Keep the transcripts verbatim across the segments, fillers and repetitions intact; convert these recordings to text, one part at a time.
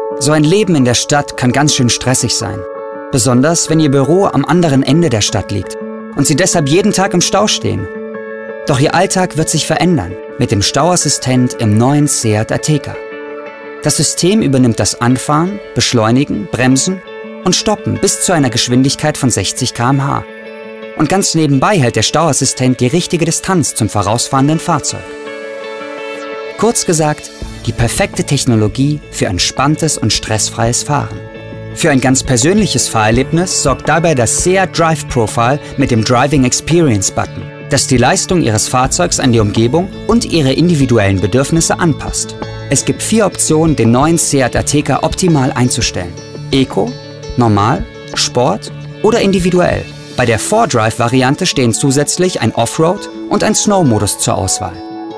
So ein Leben in der Stadt kann ganz schön stressig sein. Besonders, wenn Ihr Büro am anderen Ende der Stadt liegt und Sie deshalb jeden Tag im Stau stehen. Doch Ihr Alltag wird sich verändern mit dem Stauassistent im neuen Seat Ateca. Das System übernimmt das Anfahren, Beschleunigen, Bremsen und Stoppen bis zu einer Geschwindigkeit von sechzig Kilometer pro Stunde. Und ganz nebenbei hält der Stauassistent die richtige Distanz zum vorausfahrenden Fahrzeug. Kurz gesagt, die perfekte Technologie für entspanntes und stressfreies Fahren. Für ein ganz persönliches Fahrerlebnis sorgt dabei das Seat Drive Profile mit dem Driving Experience Button, das die Leistung Ihres Fahrzeugs an die Umgebung und Ihre individuellen Bedürfnisse anpasst. Es gibt vier Optionen, den neuen Seat Ateca optimal einzustellen: Eco, Normal, Sport oder individuell. Bei der vier Drive-Variante stehen zusätzlich ein Offroad und ein Snow-Modus zur Auswahl.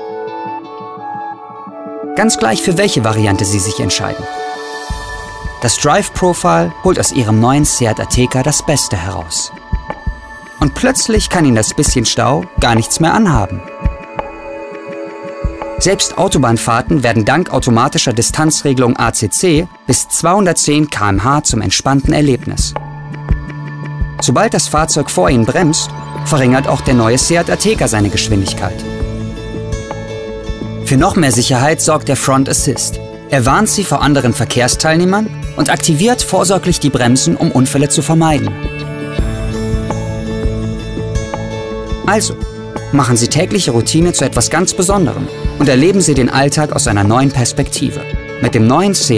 Ganz gleich, für welche Variante Sie sich entscheiden. Das Drive Profile holt aus Ihrem neuen Seat Ateca das Beste heraus. Und plötzlich kann Ihnen das bisschen Stau gar nichts mehr anhaben. Selbst Autobahnfahrten werden dank automatischer Distanzregelung A C C bis zweihundertzehn Kilometer pro Stunde zum entspannten Erlebnis. Sobald das Fahrzeug vor Ihnen bremst, verringert auch der neue Seat Ateca seine Geschwindigkeit. Für noch mehr Sicherheit sorgt der Front Assist. Er warnt Sie vor anderen Verkehrsteilnehmern und aktiviert vorsorglich die Bremsen, um Unfälle zu vermeiden. Also, machen Sie tägliche Routine zu etwas ganz Besonderem und erleben Sie den Alltag aus einer neuen Perspektive. Mit dem neuen Seat